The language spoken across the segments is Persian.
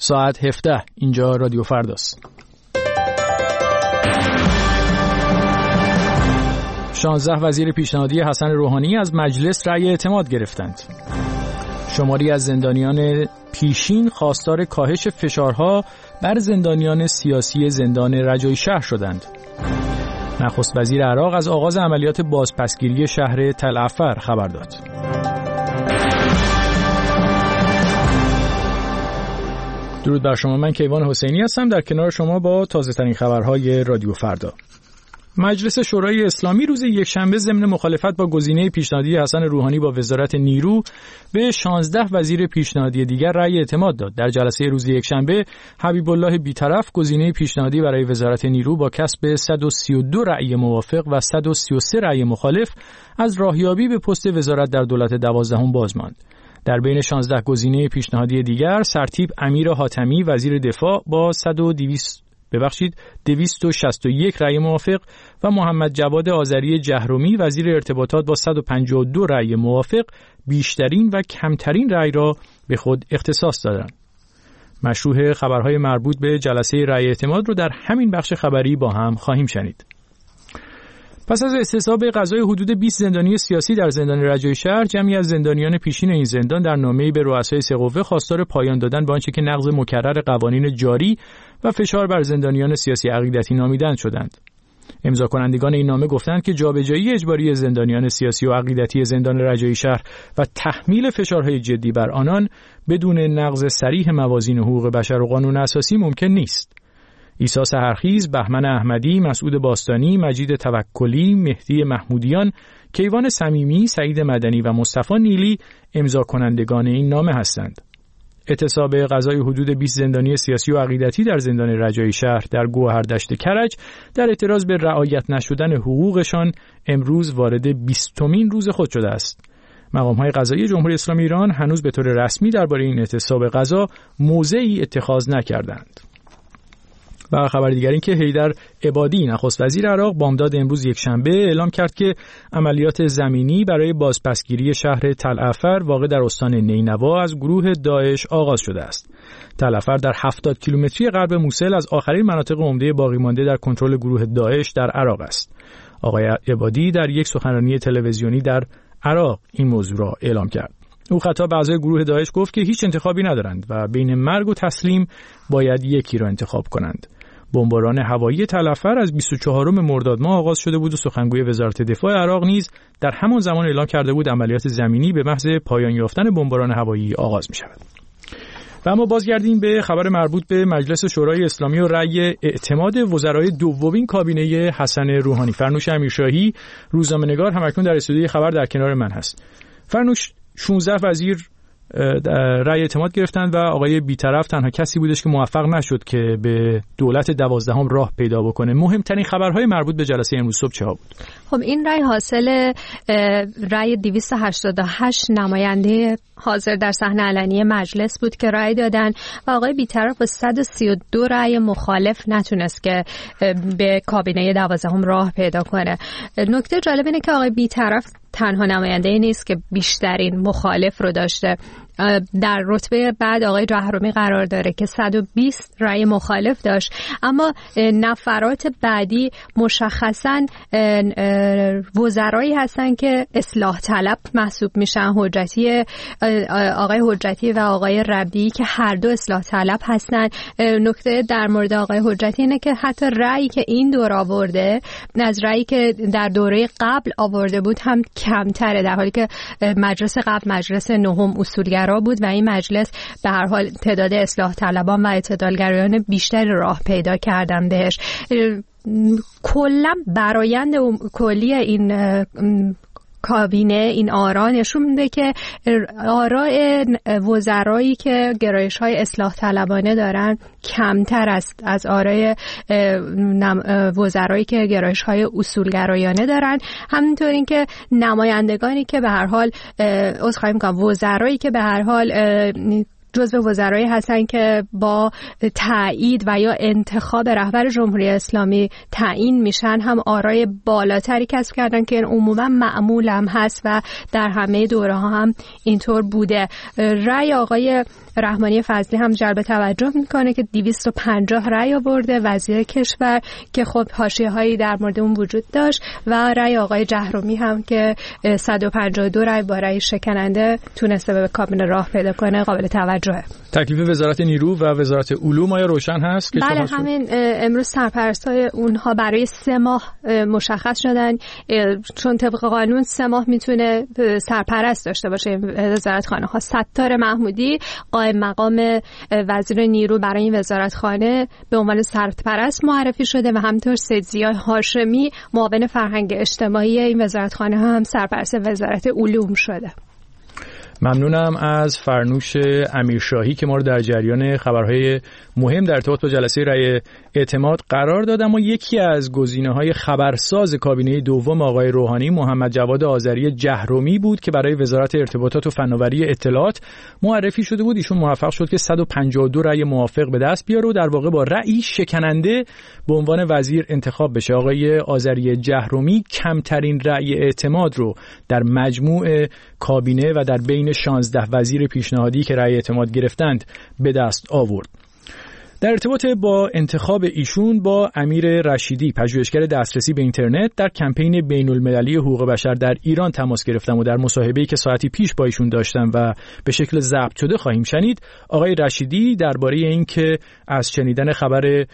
ساعت 17 اینجا رادیو فرداست. 16 وزیر پیشنهادی حسن روحانی از مجلس رأی اعتماد گرفتند. شماری از زندانیان پیشین خواستار کاهش فشارها بر زندانیان سیاسی زندان رجایی شهر شدند. نخست وزیر عراق از آغاز عملیات بازپسگیری شهر تل عفر خبر داد. درود بر شما، من کیوان حسینی هستم در کنار شما با تازه ترین خبرهای رادیو فردا. مجلس شورای اسلامی روز یکشنبه ضمن مخالفت با گزینه پیشنهادی حسن روحانی با وزارت نیرو به 16 وزیر پیشنهادی دیگر رأی اعتماد داد. در جلسه روز یکشنبه حبیب الله بیطرف گزینه پیشنهادی برای وزارت نیرو با کسب 132 رأی موافق و 133 رأی مخالف از راهیابی به پست وزارت در دولت 12 باز ماند. در بین 16 گزینه پیشنهادی دیگر سرتیپ امیر حاتمی وزیر دفاع با 261 رأی موافق و محمد جواد آذری جهرومی وزیر ارتباطات با 152 رأی موافق بیشترین و کمترین رأی را به خود اختصاص دادند. مشروح خبرهای مربوط به جلسه رأی اعتماد رو در همین بخش خبری با هم خواهیم شنید. پس از استصواب قضای حدود 20 زندانی سیاسی در زندان رجایی شهر، جمعی از زندانیان پیشین این زندان در نامه‌ای به رؤسای سه قوه خواستار پایان دادن به آنچه که نقض مکرر قوانین جاری و فشار بر زندانیان سیاسی عقیدتی نامیدند شدند. امضا کنندگان این نامه گفتند که جابجایی اجباری زندانیان سیاسی و عقیدتی زندان رجایی شهر و تحمیل فشارهای جدی بر آنان بدون نقض صریح موازین حقوق بشر و قانون اساسی ممکن نیست. عیسی سحرخیز، بهمن احمدی، مسعود باستانی، مجید توکلی، مهدی محمودیان، کیوان صمیمی، سعید مدنی و مصطفی نیلی امضا کنندگان این نامه هستند. اعتصاب قضای حدود 20 زندانی سیاسی و عقیدتی در زندان رجایی شهر در گوهردشت کرج در اعتراض به رعایت نشدن حقوقشان امروز وارد 20مین روز خود شده است. مقام‌های قضایی جمهوری اسلامی ایران هنوز به طور رسمی درباره این اعتصاب قضا موضعی اتخاذ نکردند. و خبر دیگر این که حیدر عبادی نخست وزیر عراق بامداد امروز یکشنبه اعلام کرد که عملیات زمینی برای بازپسگیری شهر تل عفر واقع در استان نینوا از گروه داعش آغاز شده است. تل عفر در 70 کیلومتری غرب موصل از آخرین مناطق عمده باقی مانده در کنترل گروه داعش در عراق است. آقای عبادی در یک سخنرانی تلویزیونی در عراق این موضوع را اعلام کرد. او خطاب به اعضای گروه داعش گفت که هیچ انتخابی ندارند و بین مرگ و تسلیم باید یکی را انتخاب کنند. بمباران هوایی تل عفر از 24 مرداد ماه آغاز شده بود و سخنگوی وزارت دفاع عراق نیز در همان زمان اعلام کرده بود عملیات زمینی به محض پایان یافتن بمباران هوایی آغاز می شود. و اما بازگردیم به خبر مربوط به مجلس شورای اسلامی و رأی اعتماد وزرای دومین کابینه حسن روحانی. فرنوش امیرشاهی روزنامه‌نگار همکنون در استودیوی خبر در کنار من هست. فرنوش، 16 وزیر رأی اعتماد گرفتند و آقای بیطرف تنها کسی بودش که موفق نشد که به دولت 12 راه پیدا بکنه. مهمترین خبرهای مربوط به جلسه امروز صبح چه ها بود؟ خب این رأی حاصل رأی 288 نماینده حاضر در صحنه علنی مجلس بود که رأی دادن و آقای بیطرف با 132 رأی مخالف نتونست که به کابینه 12 راه پیدا کنه. نکته جالب اینه که آقای بیطرف تنها نماینده نیست که بیشترین مخالف رو داشته. در رتبه بعد آقای جهرومی قرار داره که 120 رأی مخالف داشت، اما نفرات بعدی مشخصاً وزرایی هستن که اصلاح طلب محسوب میشن. آقای حجتی و آقای ربیعی که هر دو اصلاح طلب هستن. نکته در مورد آقای حجتی اینه که حتی رأیی که این دور آورده از رأیی که در دوره قبل آورده بود هم کمتره، در حالی که مجلس قبل مجلس نهم اصولگرا بود و این مجلس به هر حال تعداد اصلاح طلبان و اعتدالگرایان بیشتری راه پیدا کردن بهش. کلا برآیند کلی این کابینه این آرا نشون میده که آراء وزرایی که گرایش‌های اصلاح طلبانه دارن کمتر است از آراء وزرایی که گرایش‌های اصولگرایانه دارن. همینطور این که نمایندگانی که به هر حال وزرایی که به هر حال جزو وزرایی هستن که با تایید و یا انتخاب رهبر جمهوری اسلامی تعیین میشن، هم آرای بالاتری کسب کردن که عموما معمول هم هست و در همه دوره ها هم اینطور بوده. رأی آقای رحمانی فضلی هم جلب توجه میکنه که 250 رأی آورده وزیر کشور که خب حاشیه‌هایی در مورد اون وجود داشت، و رأی آقای جهرومی هم که 152 رأی با رأی شکننده تونسته به کابینه راه پیدا کنه قابل توجهه. تکلیف وزارت نیرو و وزارت علوم آیا روشن هست؟ بله، همین امروز سرپرستای اونها برای 3 ماه مشخص شدن، چون طبق قانون 3 ماه میتونه سرپرست داشته باشه وزارتخانه ها. ستار محمودی قائم مقام وزیر نیرو برای این وزارتخانه به عنوان سرپرست معرفی شده و همینطور سید ضیاء هاشمی معاون فرهنگ اجتماعی این وزارتخانه هم سرپرست وزارت علوم شده. ممنونم از فرنوش امیرشاهی که ما رو در جریان خبرهای مهم در ارتباط با جلسه رأی اعتماد قرار داد. اما یکی از گزینه‌های خبرساز کابینه دوم آقای روحانی محمد جواد آذری جهرومی بود که برای وزارت ارتباطات و فناوری اطلاعات معرفی شده بود. ایشون موفق شد که 152 رأی موافق به دست بیاره و در واقع با رأی شکننده به عنوان وزیر انتخاب بشه. آقای آذری جهرومی کمترین رأی اعتماد رو در مجموع کابینه و در بین 16 وزیر پیشنهادی که رأی اعتماد گرفتند به دست آورد. در ارتباط با انتخاب ایشون با امیر رشیدی پژوهشگر دسترسی به اینترنت در کمپین بین‌المللی حقوق بشر در ایران تماس گرفتم و در مصاحبه‌ای که ساعتی پیش با ایشون داشتم و به شکل ضبط شده خواهیم شنید، آقای رشیدی درباره اینکه از شنیدن خبر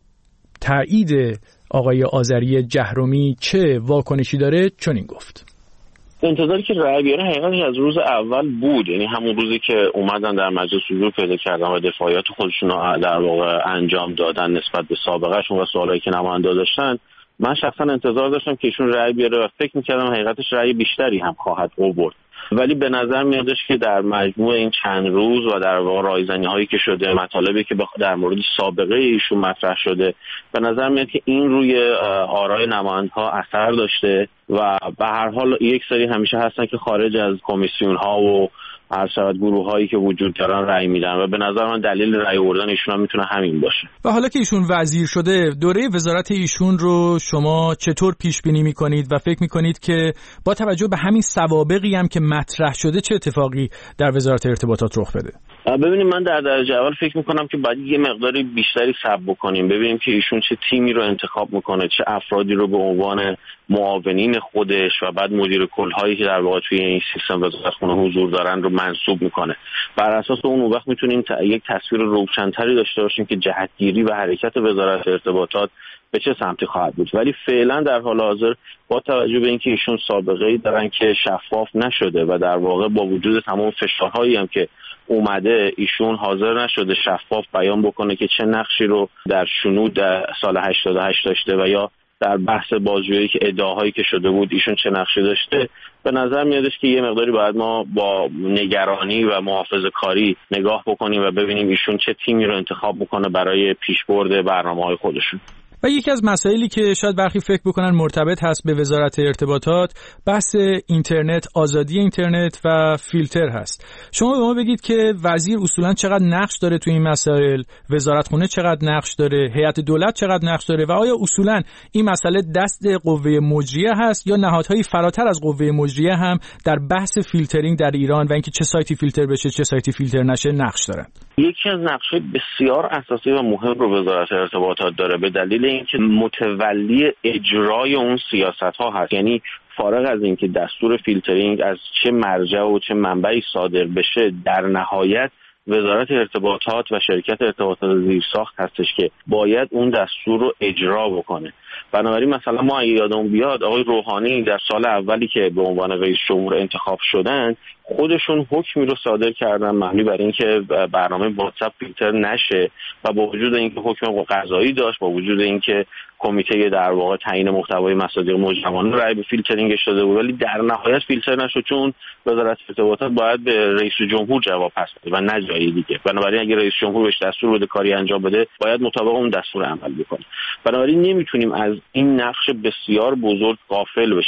تایید آقای آذری جهرومی چه واکنشی داره چنین گفت. انتظاری که رأی بیاره حقیقتش از روز اول بود، یعنی همون روزی که اومدن در مجلس حضور پیدا کردن و دفاعیات خودشون رو در واقع انجام دادن نسبت به سابقهشون و سوالایی که نماینده داشتن، من شخصا انتظار داشتم که ایشون رأی بیاره و فکر می‌کردم حقیقتش رأی بیشتری هم خواهد آورد. ولی به نظر میادش که در مجموع این چند روز و در واقع رایزنی‌هایی که شده، مطالبی که در مورد سابقه ایشون مطرح شده، به نظر میاد که این روی آرای نماینده‌ها اثر داشته و به هر حال یک سری همیشه هستن که خارج از کمیسیون‌ها و هر شاید گروه‌هایی که وجود دارن رأی میدن و به نظر من دلیل رأی آوردن ایشون هم میتونه همین باشه. و حالا که ایشون وزیر شده، دوره وزارت ایشون رو شما چطور پیش بینی میکنید و فکر میکنید که با توجه به همین سوابقی هم که مطرح شده چه اتفاقی در وزارت ارتباطات رخ بده؟ ببینیم، من در درجه اول فکر میکنم که باید یه مقداری بیشتری صبر بکنیم، ببینیم که ایشون چه تیمی رو انتخاب میکنه، چه افرادی رو به عنوان معاونین خودش و بعد مدیر کل‌هایی که در واقع توی این سیستم وزارتخونه حضور دارن رو منصوب میکنه. بر اساس اون وقت میتونیم یک تصویر روشن‌تری داشته باشیم که جهتگیری و حرکت وزارت ارتباطات به چه سمتی خواهد بود. ولی فعلا در حال حاضر با توجه به اینکه ایشون سابقه‌ای دارن که شفاف نشده و در واقع با وجود تمام فشارهایی هم که اومده، ایشون حاضر نشده شفاف بیان بکنه که چه نقشی رو در شنود سال 88 داشته و یا در بحث بازجویی که ادعاهایی که شده بود ایشون چه نقشی داشته. به نظر میادش که یه مقداری باید ما با نگرانی و محافظه‌کاری نگاه بکنیم و ببینیم ایشون چه تیمی رو انتخاب میکنه برای پیشبرد برنامه‌های خودشون. و یکی از مسائلی که شاید برخی فکر بکنن مرتبط هست به وزارت ارتباطات بحث اینترنت، آزادی اینترنت و فیلتر هست. شما به ما بگید که وزیر اصولا چقدر نقش داره تو این مسائل، وزارتخونه چقدر نقش داره، هیئت دولت چقدر نقش داره و آیا اصولا این مسئله دست قوه مجریه هست یا نهادهای فراتر از قوه مجریه هم در بحث فیلترینگ در ایران و اینکه چه سایتی فیلتر بشه چه سایتی فیلتر نشه نقش دارن؟ یکی از نقش‌های بسیار اساسی و مهم رو وزارت ارتباطات داره به دلیل اینکه متولی اجرای اون سیاست‌ها هست. یعنی فارغ از اینکه دستور فیلترینگ از چه مرجع و چه منبعی صادر بشه، در نهایت وزارت ارتباطات و شرکت ارتباطات زیرساخت هستش که باید اون دستور رو اجرا بکنه. بنابراین مثلا ما اگه یادمون بیاد آقای روحانی در سال اولی که به عنوان رئیس جمهور انتخاب شدن، خودشون حکمی رو صادر کردن مبنی بر اینکه برنامه واتساپ فیلتر نشه و با وجود اینکه حکم قضایی داشت، با وجود اینکه کمیته در واقع تعیین محتوای مصادیق مجرمانه رأی به فیلترینگ شده بود، ولی در نهایت فیلتر نشد چون وزارت ارتباطات باید به رئیس جمهور جواب پس بده و نه جای دیگه. بنابراین اگه رئیس جمهور بهش دستور بده کاری انجام بده، باید مطابق اون دستور عمل بکنه. بنابراین نمیتونیم از این نقش بسیار بزرگ غافل بشیم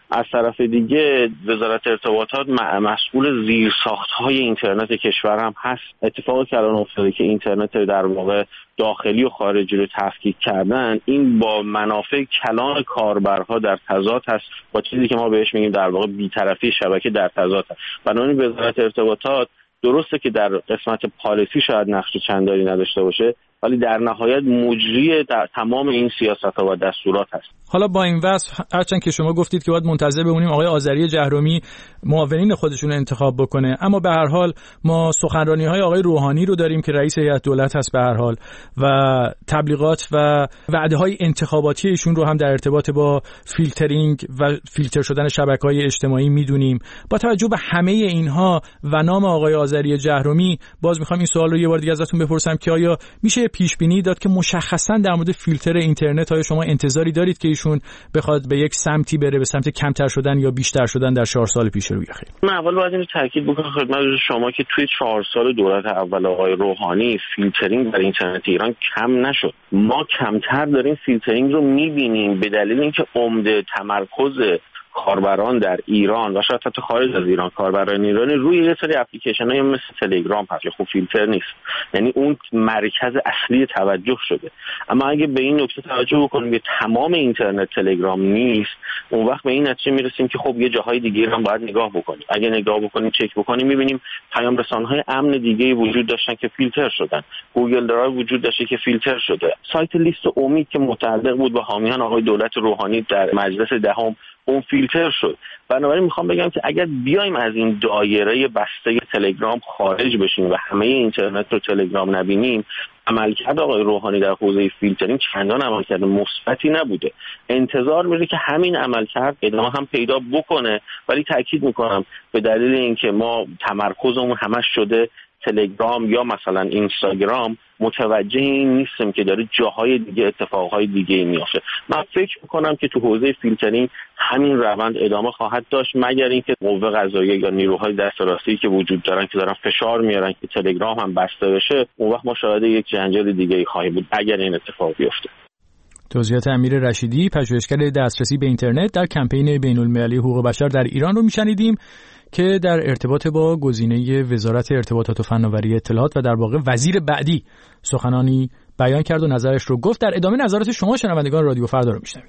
از طرف دیگه وزارت ارتباطات مسئول زیرساخت‌های اینترنت کشور هم هست. اتفاقی که الان افتاده که اینترنت در واقع داخلی و خارجی رو تفکیک کردن، این با منافع کلان کاربرها در تضاد هست، با چیزی که ما بهش میگیم در واقع بی‌طرفی شبکه در تضاد هست. بنابراین وزارت ارتباطات درسته که در قسمت پالیسی شاید نقش چندانی نداشته باشه، ولی در نهایت مجری در تمام این سیاست‌ها و دستورات هست. حالا با این وصف، هرچند که شما گفتید که باید منتظر بمونیم آقای آذری جهرومی معاونین خودشون رو انتخاب بکنه، اما به هر حال ما سخنرانی‌های آقای روحانی رو داریم که رئیس هیئت دولت هست به هر حال، و تبلیغات و وعده‌های انتخاباتی ایشون رو هم در ارتباط با فیلترینگ و فیلتر شدن شبکه‌های اجتماعی می‌دونیم. با توجه به همه اینها و نام آقای آذری جهرومی، باز می‌خوام این سوال رو یه بار دیگه ازتون بپرسم که آیا میشه پیش بینی داد که مشخصاً در مورد فیلتر اینترنت آیا شما انتظاری دارید که ایشون بخواد به یک سمتی بره، به سمت کمتر شدن یا بیشتر شدن در 4 سال پیش رو بخیر؟ من اول باید اینو تاکید بکنم خدمت شما که توی 4 سال دولت اول آقای روحانی فیلترینگ در اینترنت ایران کم نشد. ما کمتر داریم فیلترینگ رو می‌بینیم به دلیل اینکه عمده تمرکز کاربران در ایران و شاید حتی خارج از ایران، کاربران ایرانی روی یه سری اپلیکیشن‌های مثل تلگرام هست که خب فیلتر نیست، یعنی اون مرکز اصلی توجه شده. اما اگه به این نکته توجه بکنیم که تمام اینترنت تلگرام نیست، اون وقت به این نتیجه میرسیم که خب یه جاهای دیگه هم باید نگاه بکنیم. اگه نگاه بکنیم، چک بکنیم، می‌بینیم پیام رسان‌های امن دیگه‌ای وجود داشتن که فیلتر شدن. گوگل درایو وجود داشته که فیلتر شده. سایت لیست امید که متعلق بود به حامیان آقای دولت روحانی در مجلس دهم، اون فیلتر شد. بنابراین میخوام بگم که اگر بیایم از این دایره بسته تلگرام خارج بشیم و همه اینترنت رو تلگرام نبینیم، عملکرد آقای روحانی در حوزه فیلترینگ چندان عملکرد مثبتی نبوده. انتظار میره که همین عملکرد ادامه هم پیدا بکنه، ولی تاکید میکنم به دلیل اینکه ما تمرکزمون همش شده تلگرام یا مثلا اینستاگرام، متوجه این نیستم که داره جاهای دیگه اتفاقهای دیگه میافته. من فکر میکنم که تو حوزه فیلترینگ همین روند ادامه خواهد داشت، مگر اینکه قوه قضاییه یا نیروهای دست راستی که وجود دارن که دارن فشار میارن که تلگرام هم بسته بشه، اون وقت ما شاهد یک جنجال دیگه‌ای خواهیم بود اگر این اتفاق بیفته. توضیحات امیر رشیدی، پژوهشگر دسترسی به اینترنت در کمپین بین‌المللی حقوق بشر در ایران رو میشنیدیم که در ارتباط با گزینه وزارت ارتباطات و فناوری اطلاعات و در واقع وزیر بعدی سخنانی بیان کرد و نظرش رو گفت. در ادامه نظرات شما شنوندگان رادیو فردا رو میشنویم.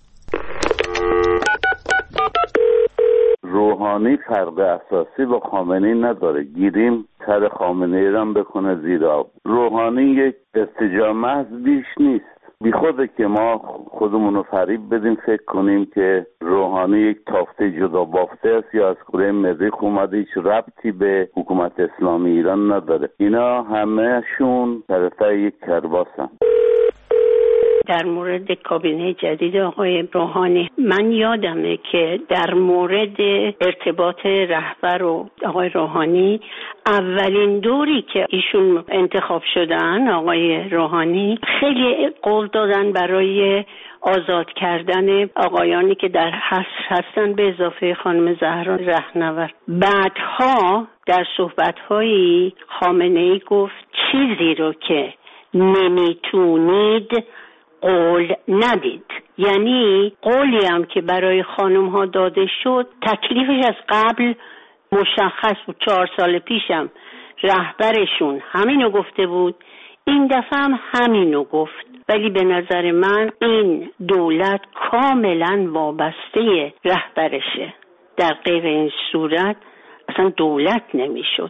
روحانی فرق اساسی با خامنه‌ای نداره، گیریم سر خامنه‌ای رو بکنه زیر آب. روحانی یک استجابه محض بیش نیست. بی خوده که ما خودمون رو فریب بدیم فکر کنیم که روحانی یک تافته جدا بافته است یا از کره مریخ اومده، هیچ ربطی به حکومت اسلامی ایران نداره. اینا همهشون طرفه یک کرباسن. در مورد کابینه جدید آقای روحانی، من یادمه که در مورد ارتباط رهبر و آقای روحانی، اولین دوری که ایشون انتخاب شدن آقای روحانی، خیلی قول دادن برای آزاد کردن آقایانی که در حبس هستن به اضافه خانم زهرا رهنورد. بعدها در صحبت‌های خامنه‌ای گفت چیزی رو که نمیتونید قول ندید. یعنی قولی هم که برای خانم ها داده شد تکلیفش از قبل مشخص بود. 4 سال پیشم رهبرشون همینو گفته بود، این دفعه هم همینو گفت. ولی به نظر من این دولت کاملا وابسته رهبرشه، در غیر این صورت اصلا دولت نمیشد.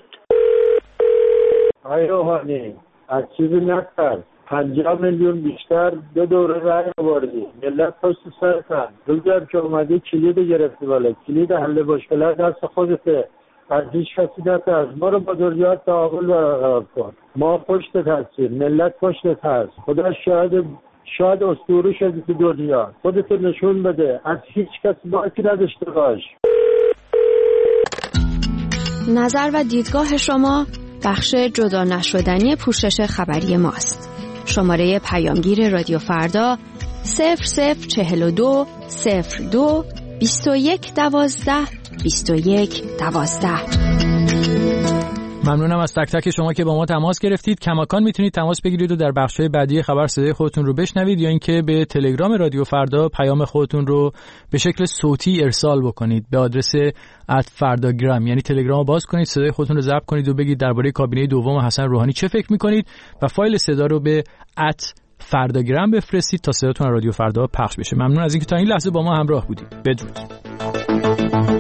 آقای روحانی از چیزی نکرد، 50 میلیون بیشتر 2 دوره رای آوردی، ملت پشت سرتن. روزم که اومدی کلید گرفتی، بالا کلید حل مشکلات دست خودته، از هیچ کسی نترس. ما رو با دنیا تعامل برقرار کن، ما پشتت هستیم، ملت پشتت هست. خدا شاید اسطوره شدی تو دنیا، خودت نشون بده، از هیچ کسی باکی نداشته باش. نظر و دیدگاه شما بخش جدا نشدنی پوشش خبری ماست. شماره پیامگیر رادیو فردا 0042 02 21 12 21 12. ممنونم از تک تک شما که با ما تماس گرفتید. کماکان میتونید تماس بگیرید و در بخش‌های بعدی خبر صدای خودتون رو بشنوید یا اینکه به تلگرام رادیو فردا پیام خودتون رو به شکل صوتی ارسال بکنید به آدرس @فرداگرام. یعنی تلگرام رو باز کنید، صدای خودتون رو ضبط کنید و بگید درباره کابینه دوم حسن روحانی چه فکر می‌کنید و فایل صدا رو به @فرداگرام بفرستید تا صداتون رادیو فردا پخش بشه. ممنون از اینکه تا این لحظه با ما همراه بودید. بدرود.